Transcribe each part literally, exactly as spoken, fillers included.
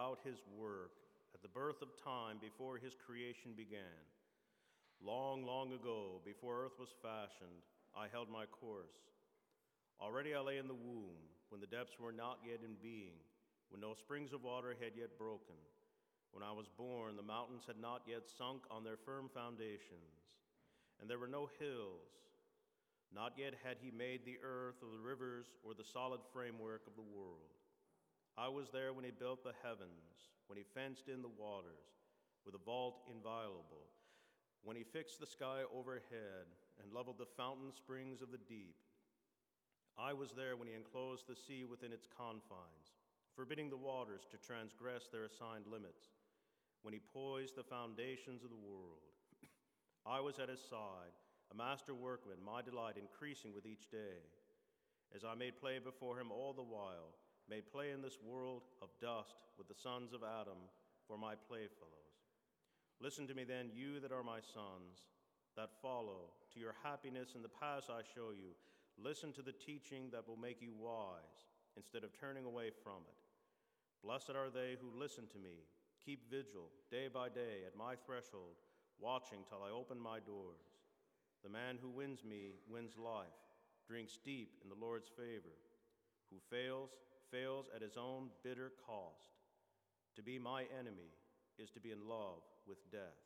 about his work at the birth of time before his creation began. Long, long ago, before earth was fashioned, I held my course. Already I lay in the womb, when the depths were not yet in being, when no springs of water had yet broken. When I was born, the mountains had not yet sunk on their firm foundations, and there were no hills. Not yet had he made the earth or the rivers or the solid framework of the world. I was there when he built the heavens, when he fenced in the waters with a vault inviolable, when he fixed the sky overhead and leveled the fountain springs of the deep. I was there when he enclosed the sea within its confines, forbidding the waters to transgress their assigned limits, when he poised the foundations of the world. I was at his side, a master workman, my delight increasing with each day, as I made play before him all the while, made play in this world of dust with the sons of Adam for my playfellows. Listen to me then, you that are my sons, that follow. To your happiness in the paths I show you, listen to the teaching that will make you wise, instead of turning away from it. Blessed are they who listen to me. Keep vigil day by day at my threshold, watching till I open my doors. The man who wins me wins life, drinks deep in the Lord's favor. Who fails, fails at his own bitter cost. To be my enemy is to be in love with death.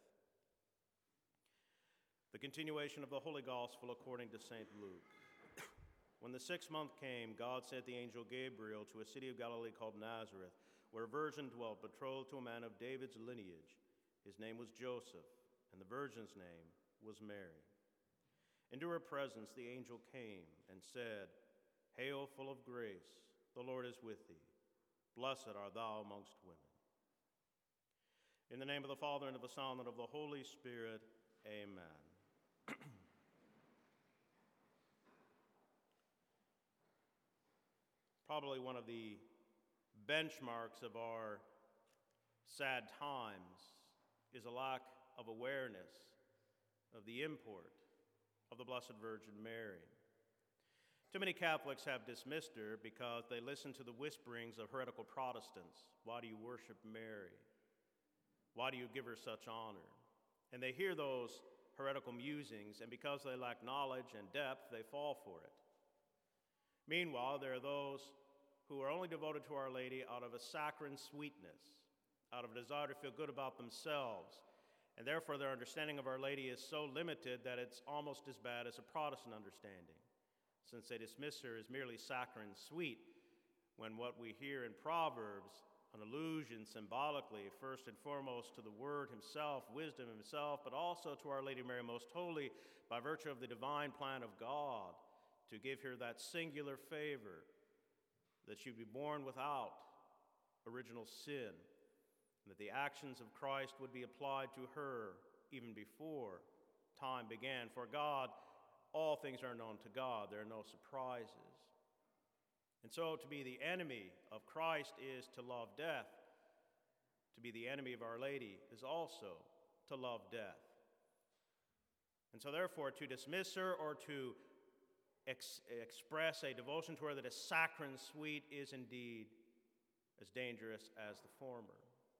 The continuation of the Holy Gospel according to Saint Luke. When the sixth month came, God sent the angel Gabriel to a city of Galilee called Nazareth, where a virgin dwelt, betrothed to a man of David's lineage. His name was Joseph, and the virgin's name was Mary. Into her presence the angel came and said, Hail, full of grace, the Lord is with thee. Blessed art thou amongst women. In the name of the Father, and of the Son, and of the Holy Spirit, amen. Probably one of the benchmarks of our sad times is a lack of awareness of the import of the Blessed Virgin Mary. Too many Catholics have dismissed her because they listen to the whisperings of heretical Protestants. Why do you worship Mary? Why do you give her such honor? And they hear those heretical musings, and because they lack knowledge and depth, they fall for it. Meanwhile, there are those who are only devoted to Our Lady out of a saccharine sweetness, out of a desire to feel good about themselves, and therefore their understanding of Our Lady is so limited that it's almost as bad as a Protestant understanding, since they dismiss her as merely saccharine sweet, when what we hear in Proverbs, an allusion symbolically, first and foremost to the Word himself, wisdom himself, but also to Our Lady Mary Most Holy, by virtue of the divine plan of God, to give her that singular favor that she would be born without original sin, and that the actions of Christ would be applied to her even before time began. For God, all things are known to God. There are no surprises. And so to be the enemy of Christ is to love death. To be the enemy of Our Lady is also to love death. And so therefore, to dismiss her or to ex- express a devotion to her that is saccharine sweet is indeed as dangerous as the former.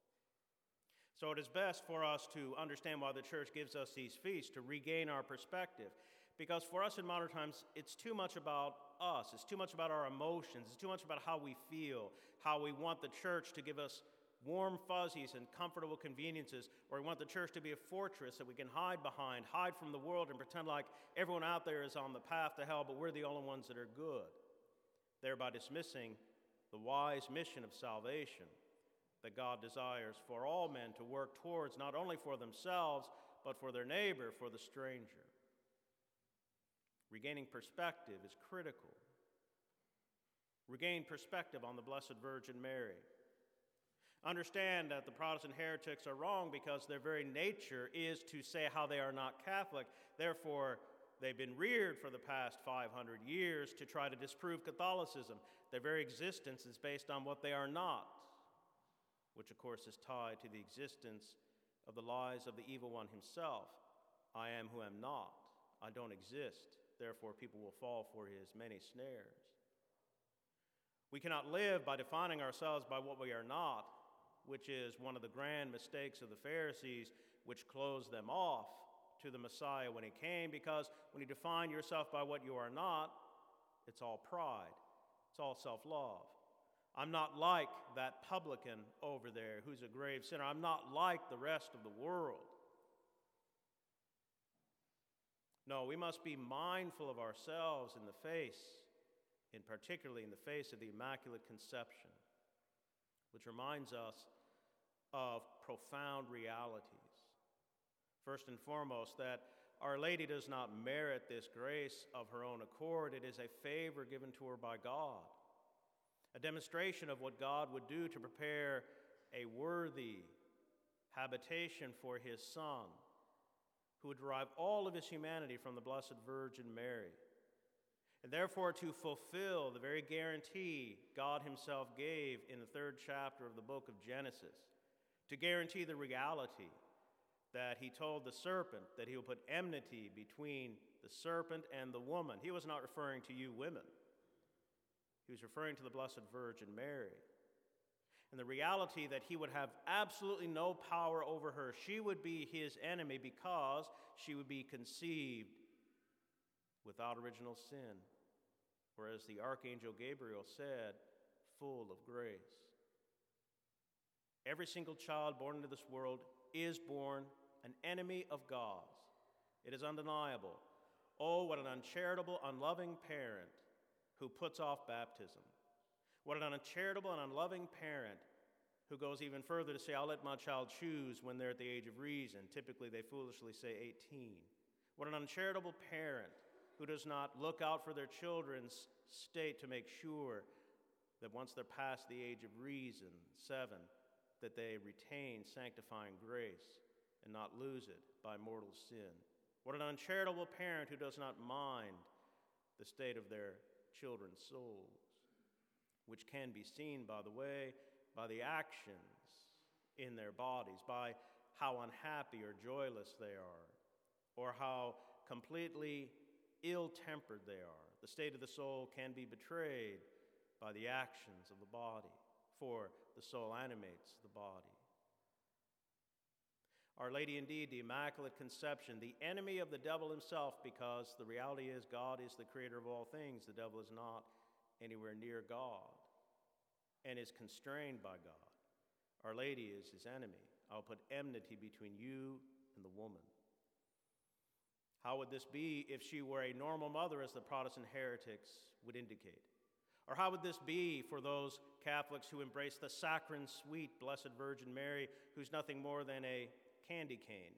So it is best for us to understand why the Church gives us these feasts, to regain our perspective. Because for us in modern times, it's too much about us. It's too much about our emotions. It's too much about how we feel, how we want the church to give us warm fuzzies and comfortable conveniences, or we want the church to be a fortress that we can hide behind, hide from the world, and pretend like everyone out there is on the path to hell, but we're the only ones that are good, thereby dismissing the wise mission of salvation that God desires for all men to work towards, not only for themselves, but for their neighbor, for the stranger. Regaining perspective is critical. Regain perspective on the Blessed Virgin Mary. Understand that the Protestant heretics are wrong because their very nature is to say how they are not Catholic. Therefore, they've been reared for the past five hundred years to try to disprove Catholicism. Their very existence is based on what they are not, which of course is tied to the existence of the lies of the evil one himself. I am who am not. I don't exist. Therefore, people will fall for his many snares. We cannot live by defining ourselves by what we are not, which is one of the grand mistakes of the Pharisees, which closed them off to the Messiah when he came, because when you define yourself by what you are not, it's all pride. It's all self-love. I'm not like that publican over there who's a grave sinner. I'm not like the rest of the world. No, we must be mindful of ourselves in the face, and particularly in the face of the Immaculate Conception, which reminds us of profound realities. First and foremost, that Our Lady does not merit this grace of her own accord. It is a favor given to her by God, a demonstration of what God would do to prepare a worthy habitation for his Son, who would derive all of his humanity from the Blessed Virgin Mary, and therefore to fulfill the very guarantee God himself gave in the third chapter of the book of Genesis, to guarantee the reality that he told the serpent that he will put enmity between the serpent and the woman. He was not referring to you women. He was referring to the Blessed Virgin Mary. And the reality that he would have absolutely no power over her. She would be his enemy because she would be conceived without original sin, or as the Archangel Gabriel said, full of grace. Every single child born into this world is born an enemy of God's. It is undeniable. Oh, what an uncharitable, unloving parent who puts off baptism. What an uncharitable and unloving parent who goes even further to say, I'll let my child choose when they're at the age of reason. Typically, they foolishly say eighteen. What an uncharitable parent who does not look out for their children's state to make sure that once they're past the age of reason, seven, that they retain sanctifying grace and not lose it by mortal sin. What an uncharitable parent who does not mind the state of their children's souls, which can be seen, by the way, by the actions in their bodies, by how unhappy or joyless they are, or how completely ill-tempered they are. The state of the soul can be betrayed by the actions of the body, for the soul animates the body. Our Lady, indeed, the Immaculate Conception, the enemy of the devil himself, because the reality is God is the creator of all things. The devil is not anywhere near God and is constrained by God. Our Lady is his enemy. I'll put enmity between you and the woman. How would this be if she were a normal mother, as the Protestant heretics would indicate? Or how would this be for those Catholics who embrace the saccharine sweet Blessed Virgin Mary, who's nothing more than a candy cane?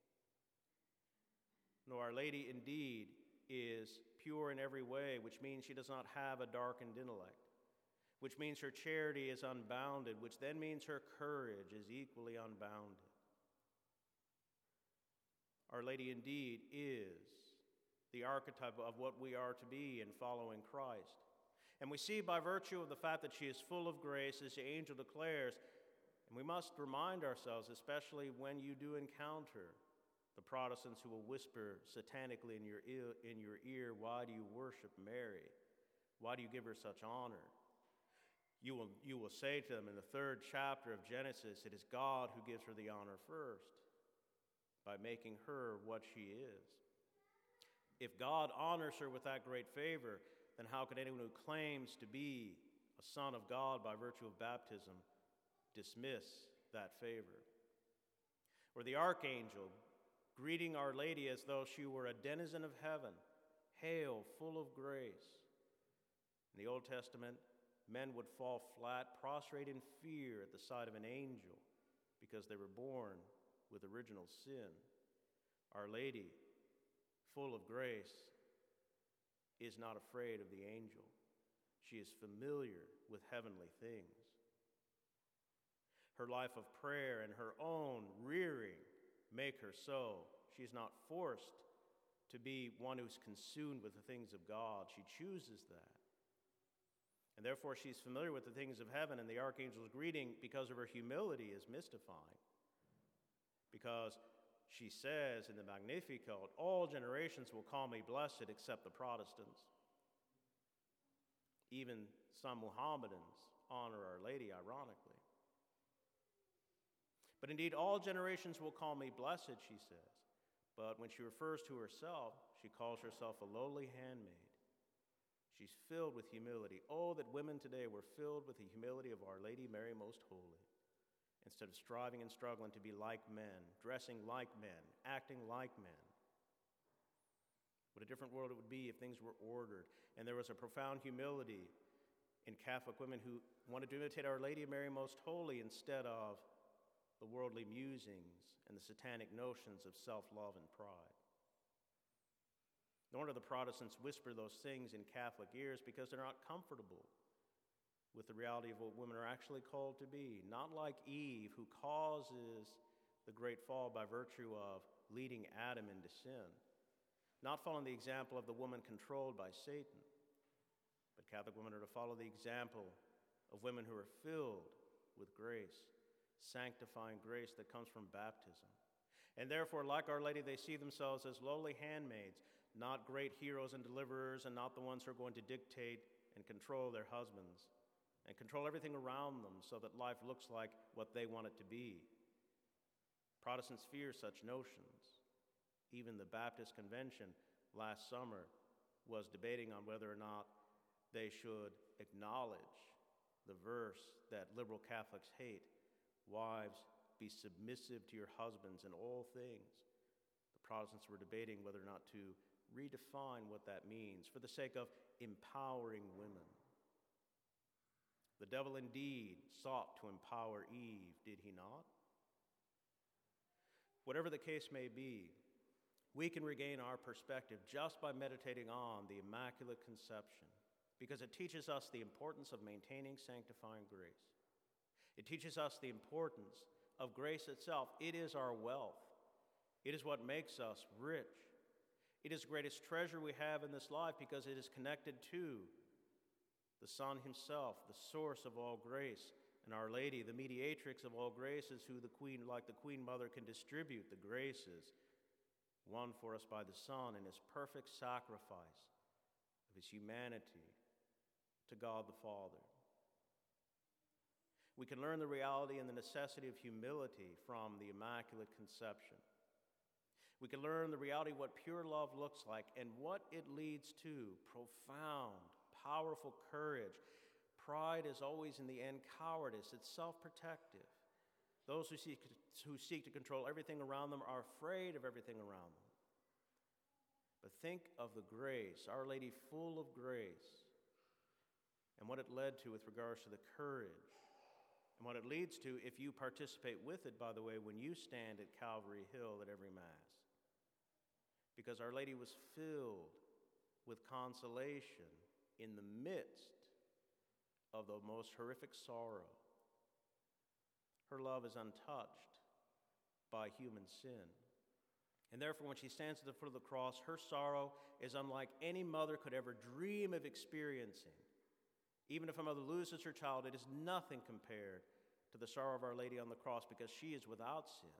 No, Our Lady indeed is pure in every way, which means she does not have a darkened intellect, which means her charity is unbounded, which then means her courage is equally unbounded. Our Lady indeed is the archetype of what we are to be in following Christ. And we see by virtue of the fact that she is full of grace, as the angel declares, and we must remind ourselves, especially when you do encounter the Protestants who will whisper satanically in your ear, in your ear, why do you worship Mary? Why do you give her such honor? You will, you will say to them in the third chapter of Genesis, it is God who gives her the honor first, by making her what she is. If God honors her with that great favor, then how could anyone who claims to be a son of God by virtue of baptism dismiss that favor? Or the archangel greeting Our Lady as though she were a denizen of heaven, hail, full of grace. In the Old Testament, men would fall flat, prostrate in fear at the sight of an angel because they were born with original sin. Our Lady, full of grace, is not afraid of the angel. She is familiar with heavenly things. Her life of prayer and her own rearing make her so. She is not forced to be one who's consumed with the things of God. She chooses that. And therefore she's familiar with the things of heaven, and the archangel's greeting, because of her humility, is mystifying. Because she says in the Magnificat, all generations will call me blessed except the Protestants. Even some Mohammedans honor Our Lady, ironically. But indeed, all generations will call me blessed, she says. But when she refers to herself, she calls herself a lowly handmaid. She's filled with humility. Oh, that women today were filled with the humility of Our Lady Mary Most Holy. Instead of striving and struggling to be like men, dressing like men, acting like men. What a different world it would be if things were ordered and there was a profound humility in Catholic women who wanted to imitate Our Lady Mary Most Holy instead of the worldly musings and the satanic notions of self-love and pride. Nor do the Protestants whisper those things in Catholic ears because they're not comfortable with the reality of what women are actually called to be. Not like Eve, who causes the great fall by virtue of leading Adam into sin. Not following the example of the woman controlled by Satan. But Catholic women are to follow the example of women who are filled with grace, sanctifying grace that comes from baptism. And therefore, like Our Lady, they see themselves as lowly handmaids, not great heroes and deliverers, and not the ones who are going to dictate and control their husbands and control everything around them so that life looks like what they want it to be. Protestants fear such notions. Even the Baptist Convention last summer was debating on whether or not they should acknowledge the verse that liberal Catholics hate: wives, be submissive to your husbands in all things. The Protestants were debating whether or not to redefine what that means for the sake of empowering women. The devil indeed sought to empower Eve, did he not? Whatever the case may be, we can regain our perspective just by meditating on the Immaculate Conception, because it teaches us the importance of maintaining sanctifying grace. It teaches us the importance of grace itself. It is our wealth. It is what makes us rich. It is the greatest treasure we have in this life because it is connected to the Son himself, the source of all grace, and Our Lady, the mediatrix of all graces, who the Queen, like the Queen Mother, can distribute the graces won for us by the Son in his perfect sacrifice of his humanity to God the Father. We can learn the reality and the necessity of humility from the Immaculate Conception. We can learn the reality of what pure love looks like and what it leads to: profound, powerful courage. Pride is always, in the end, cowardice. It's self-protective. Those who seek, who seek to control everything around them are afraid of everything around them. But think of the grace, Our Lady full of grace, and what it led to with regards to the courage, and what it leads to if you participate with it, by the way, when you stand at Calvary Hill at every Mass. Because Our Lady was filled with consolation in the midst of the most horrific sorrow. Her love is untouched by human sin. And therefore, when she stands at the foot of the cross, her sorrow is unlike any mother could ever dream of experiencing. Even if a mother loses her child, it is nothing compared to the sorrow of Our Lady on the cross, because she is without sin.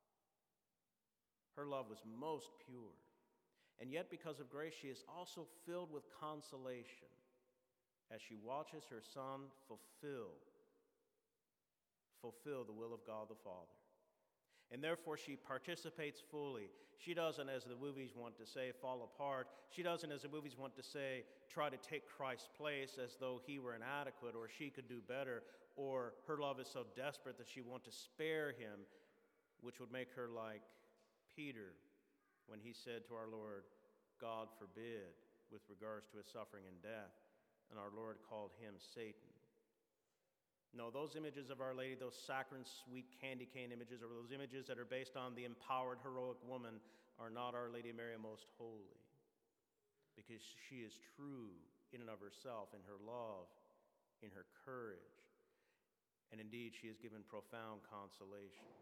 Her love was most pure. And yet, because of grace, she is also filled with consolation as she watches her Son fulfill, fulfill the will of God the Father. And therefore, she participates fully. She doesn't, as the movies want to say, fall apart. She doesn't, as the movies want to say, try to take Christ's place as though he were inadequate or she could do better, or her love is so desperate that she wants to spare him, which would make her like Peter when he said to our Lord, God forbid, with regards to his suffering and death, and our Lord called him Satan. No, those images of Our Lady, those saccharine, sweet candy cane images, or those images that are based on the empowered, heroic woman, are not Our Lady Mary Most Holy, because she is true in and of herself, in her love, in her courage, and indeed she has given profound consolations,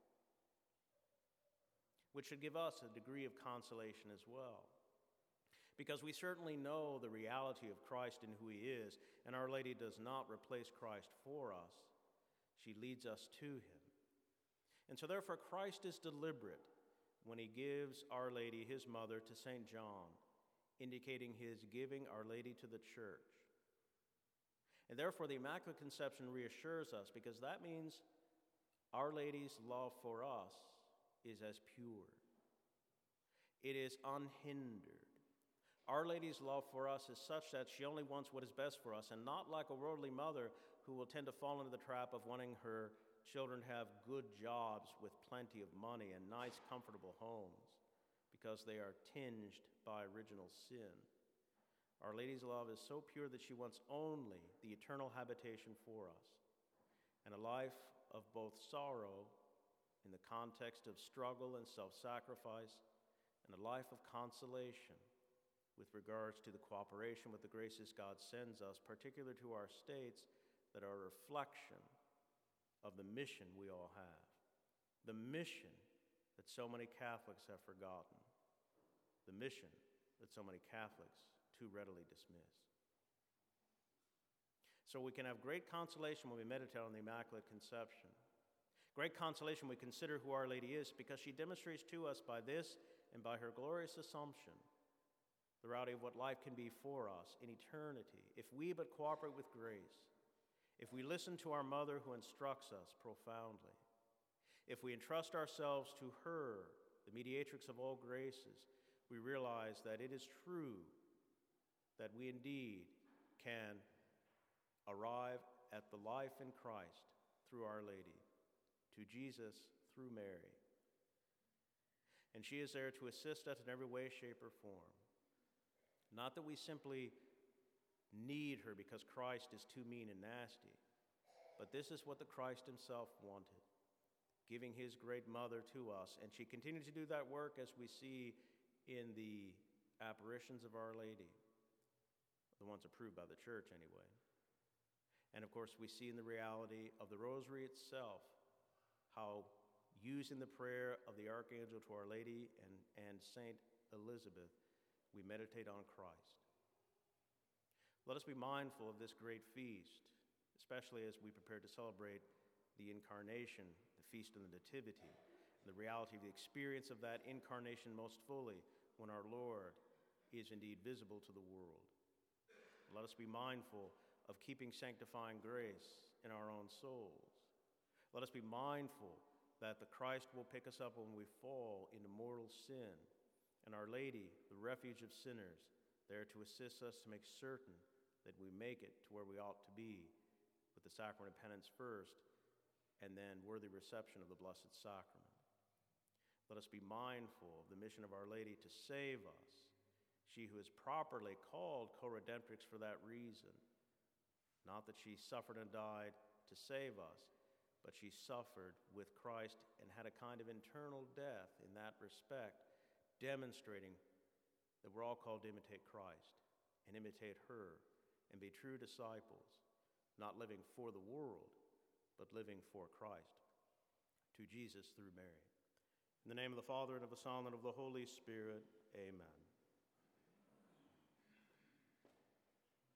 which should give us a degree of consolation as well. Because we certainly know the reality of Christ and who he is, and Our Lady does not replace Christ for us. She leads us to him. And so therefore Christ is deliberate when he gives Our Lady, his mother, to Saint John, indicating his giving Our Lady to the church. And therefore the Immaculate Conception reassures us, because that means Our Lady's love for us is as pure. It is unhindered. Our Lady's love for us is such that she only wants what is best for us, and not like a worldly mother who will tend to fall into the trap of wanting her children to have good jobs with plenty of money and nice, comfortable homes, because they are tinged by original sin. Our Lady's love is so pure that she wants only the eternal habitation for us, and a life of both sorrow in the context of struggle and self-sacrifice, and a life of consolation with regards to the cooperation with the graces God sends us, particular to our states, that are a reflection of the mission we all have, the mission that so many Catholics have forgotten, the mission that so many Catholics too readily dismiss. So we can have great consolation when we meditate on the Immaculate Conception. Great consolation when we consider who Our Lady is, because she demonstrates to us by this and by her glorious Assumption the reality of what life can be for us in eternity, if we but cooperate with grace, if we listen to our Mother who instructs us profoundly, if we entrust ourselves to her, the mediatrix of all graces, we realize that it is true that we indeed can arrive at the life in Christ through Our Lady, to Jesus through Mary. And she is there to assist us in every way, shape, or form. Not that we simply need her because Christ is too mean and nasty, but this is what the Christ himself wanted, giving his great mother to us. And she continued to do that work, as we see in the apparitions of Our Lady, the ones approved by the Church anyway. And of course, we see in the reality of the Rosary itself how, using the prayer of the Archangel to Our Lady and, and Saint Elizabeth, we meditate on Christ. Let us be mindful of this great feast, especially as we prepare to celebrate the Incarnation, the Feast of the Nativity, and the reality of the experience of that Incarnation most fully when our Lord is indeed visible to the world. Let us be mindful of keeping sanctifying grace in our own souls. Let us be mindful that the Christ will pick us up when we fall into mortal sin, and Our Lady, the refuge of sinners, there to assist us to make certain that we make it to where we ought to be, with the sacrament of penance first, and then worthy reception of the Blessed Sacrament. Let us be mindful of the mission of Our Lady to save us, she who is properly called co-redemptrix for that reason. Not that she suffered and died to save us, but she suffered with Christ and had a kind of internal death in that respect, demonstrating that we're all called to imitate Christ and imitate her and be true disciples, not living for the world, but living for Christ, to Jesus through Mary. In the name of the Father, and of the Son, and of the Holy Spirit, amen.